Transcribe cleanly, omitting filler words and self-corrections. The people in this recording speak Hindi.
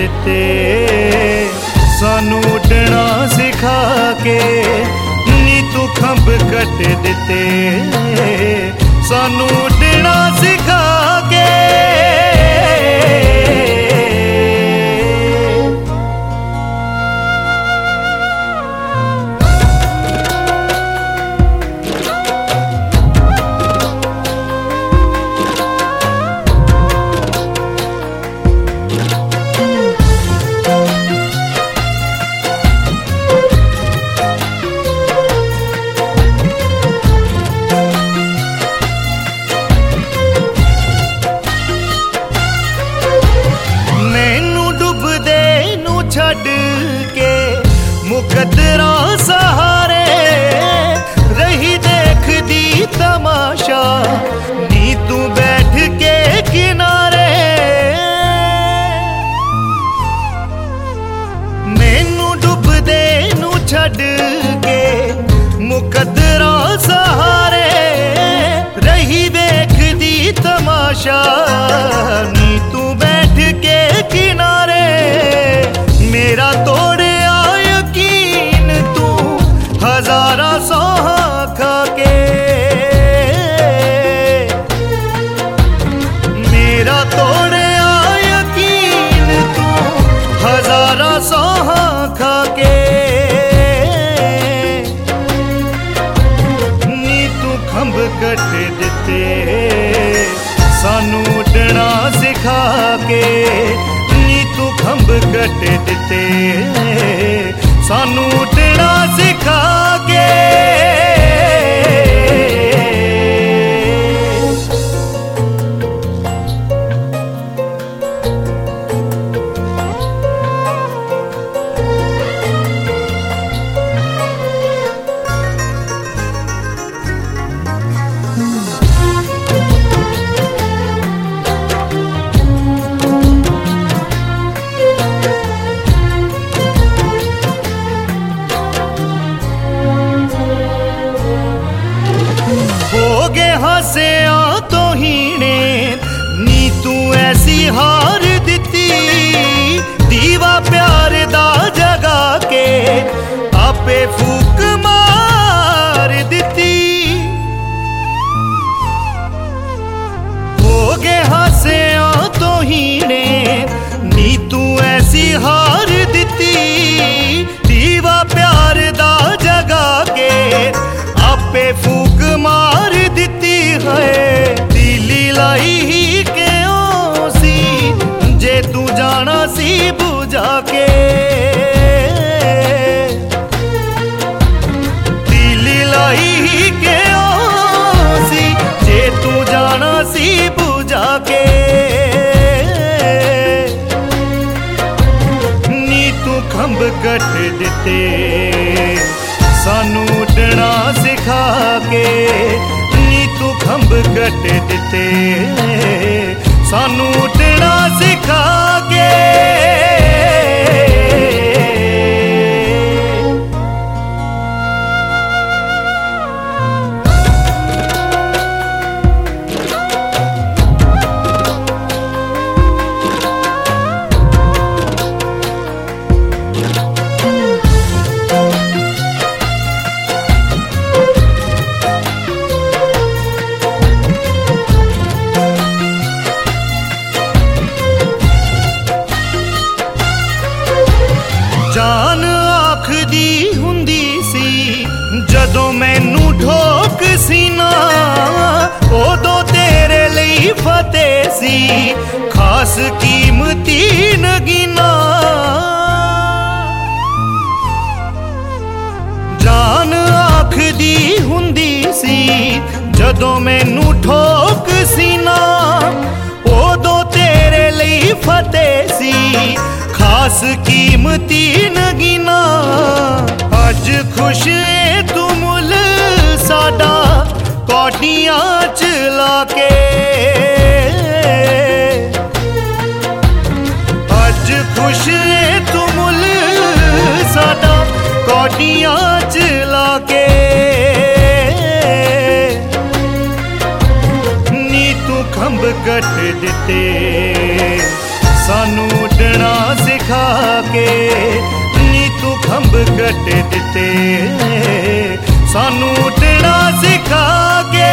दिते, सानू उड़ना सिखा के नी तू खंभ कट दिते, सानू उड़ना सिखा के। छड़ के मुकद्दरा सहारे रही देख दी तमाशा, नी तू बैठ के किनारे। मैनू डुबदे नू छड़ के मुकद्दरा सहारे रही देख दी तमाशा, नी तू बैठ के किनारे। मेरा तोड़िया यकीन तू हजारा सौहा खा के, मेरा तोड़िया यकीन तू हजारा सौहा खा के। नी तू खंभ कट दिते, सानू उड़ना सिखा के, तू खंभ कट दिते, सानू उड़ना सिखा के। हसिया तो हीने नी तू ऐसी हार दिती, दीवा प्यार दा जगा के आपे फूक मार दिती। हो गए हसिया तो हीने नी तू ऐसी हार दिती, दीवा प्यार दा जगा के आपे फूक मार दिती है। दिली लाई ही क्यों सी जे तू जाना सी बुझा के, दिली लाई ही क्यों सी जे तू जाना सी बुझा के। नी तू खंभ कट दिते, सानू उड़ना सिखा के, तू खंभ कट दिते, सानू उड़ना सिखा के। जान आखदी हुंदी सी जदों मैनू ठोक सी ना, उदों तेरे लई फतेह सी खास कीमती नगीना। जान आखदी हुंदी सी जदों मैनू ठोक सी ना, उदों तेरे लई फतेह सी खास कीमती नगीना। अज खुश है तू मुल साडा कौडियां चला के, अज खुश है तू मुल साडा कौडियां चला के। नी तू खंभ कट दिते, सानू उड़ना सिखा सिखा के, नी तू खंभ कट दिते सानू उठना सिखा के।